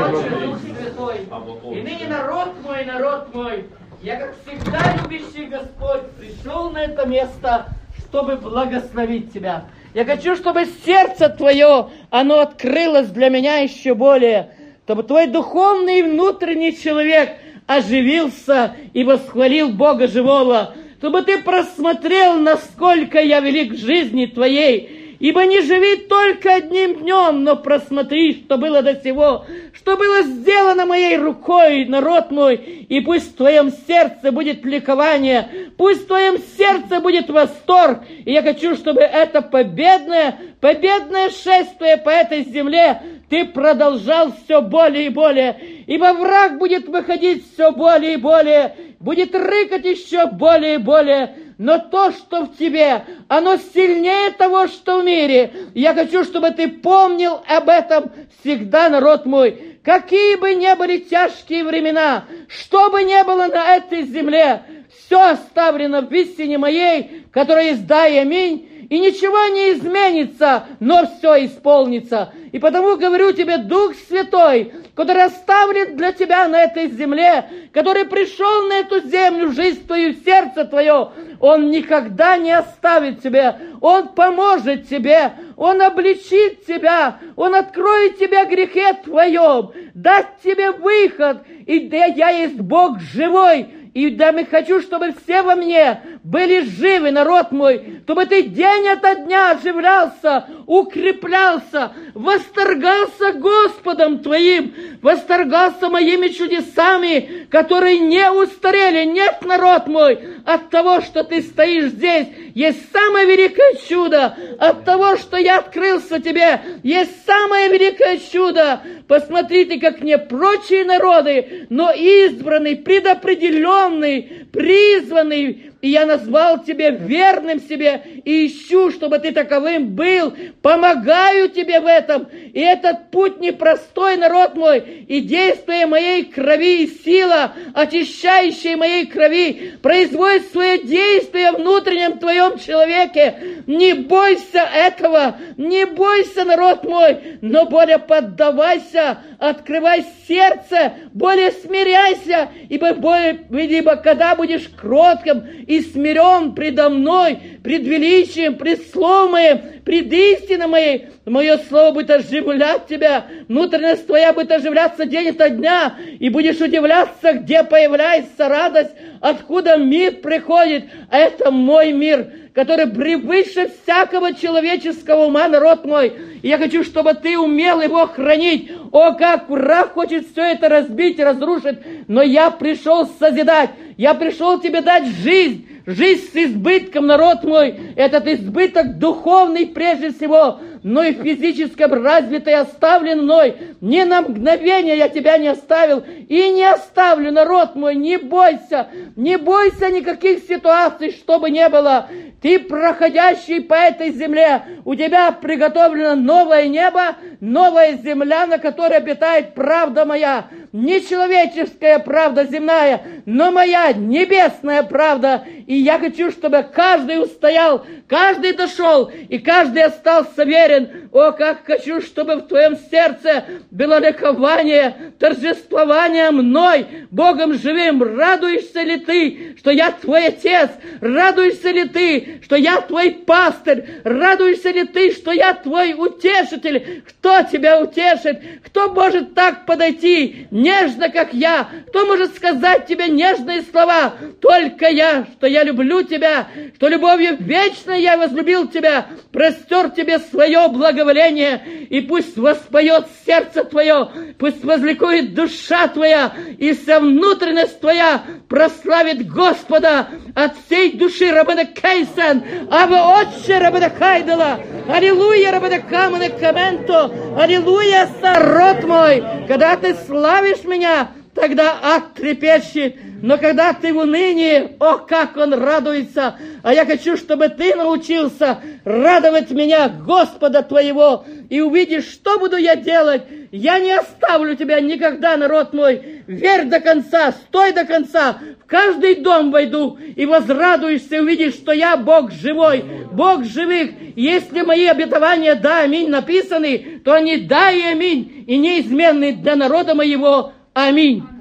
Отче, Дух Святой, и ныне народ мой, я, как всегда любящий Господь, пришел на это место, чтобы благословить Тебя. Я хочу, чтобы сердце Твое, оно открылось для меня еще более, чтобы Твой духовный и внутренний человек оживился и восхвалил Бога живого, чтобы Ты просмотрел, насколько я велик в жизни Твоей. Ибо не живи только одним днем, но просмотри, что было до сего, что было сделано моей рукой, народ мой, и пусть в твоем сердце будет ликование, пусть в твоем сердце будет восторг, и я хочу, чтобы это победное шествие по этой земле ты продолжал все более и более, ибо враг будет выходить все более и более, будет рыкать еще более и более, но то, что в тебе, оно сильнее того, что в мире. Я хочу, чтобы ты помнил об этом всегда, народ мой. Какие бы ни были тяжкие времена, что бы ни было на этой земле, все оставлено в истине моей, которая есть да и аминь, и ничего не изменится, но все исполнится. И потому говорю тебе, Дух Святой, который оставлен для тебя на этой земле, который пришел на эту землю, жизнь твою, сердце твое, Он никогда не оставит тебя, Он поможет тебе, Он обличит тебя, Он откроет тебе о грехе твоем, даст тебе выход, и да, я есть Бог живой. И да, я хочу, чтобы все во мне были живы, народ мой, чтобы ты день ото дня оживлялся, укреплялся, восторгался Господом твоим, восторгался моими чудесами, которые не устарели. Нет, народ мой, от того, что ты стоишь здесь, есть самое великое чудо. От того, что я открылся тебе, есть самое великое чудо. Посмотрите, как не прочие народы, но избранный, предопределенный, призванный, и я назвал тебя верным себе, и ищу, чтобы ты таковым был. Помогаю тебе в этом. И этот путь непростой, народ мой, и действие моей крови, и сила, очищающая моей крови, производит свое действие в внутреннем твоем человеке. Не бойся этого, не бойся, народ мой, но более поддавайся, открывай сердце, более смиряйся, ибо когда будешь кротким и смирен предо мной, пред величием, пред словом моим, пред истиной моей, мое слово будет оживлять тебя, внутренность твоя будет оживляться день ото дня, и будешь удивляться, где появляется радость, откуда мир приходит. А это мой мир, который превыше всякого человеческого ума, народ мой. И я хочу, чтобы ты умел его хранить. О, как враг хочет все это разбить и разрушить, но я пришел созидать, я пришел тебе дать жизнь. Жизнь с избытком, народ мой, этот избыток духовный прежде всего, но и физически развитый оставлен мной. Ни на мгновение я тебя не оставил и не оставлю, народ мой, не бойся никаких ситуаций, что бы ни было. Ты, проходящий по этой земле, у тебя приготовлено новое небо, новая земля, на которой обитает правда моя. Не человеческая правда земная, но моя небесная правда. И я хочу, чтобы каждый устоял, каждый дошел, и каждый остался верен. О, как хочу, чтобы в твоем сердце было ликование, торжествование мной, Богом живым. Радуешься ли ты, что я твой отец? Радуешься ли ты, что я твой пастырь? Радуешься ли ты, что я твой утешитель? Кто тебя утешит? Кто может так подойти нежно, как я? Кто может сказать тебе нежные слова? Только я, что я люблю тебя, что любовью вечной я возлюбил тебя, простер тебе свое благоволение, и пусть воспоет сердце твое, пусть возликует душа твоя, и вся внутренность твоя прославит Господа от всей души. Рабада Кейсен, Ава Отче Рабада Хайдала, Аллилуйя Рабада Камана Каменто, Аллилуйя, народ мой, когда ты славишь меня, тогда ад трепещет, но когда ты в унынии, о, как он радуется! А я хочу, чтобы ты научился радовать меня, Господа твоего, и увидишь, что буду я делать. Я не оставлю тебя никогда, народ мой. Верь до конца, стой до конца. В каждый дом войду и возрадуешься, увидишь, что я Бог живой, Бог живых. Если мои обетования «да, аминь» написаны, то они «да» и «аминь» и неизменны для народа моего. Аминь.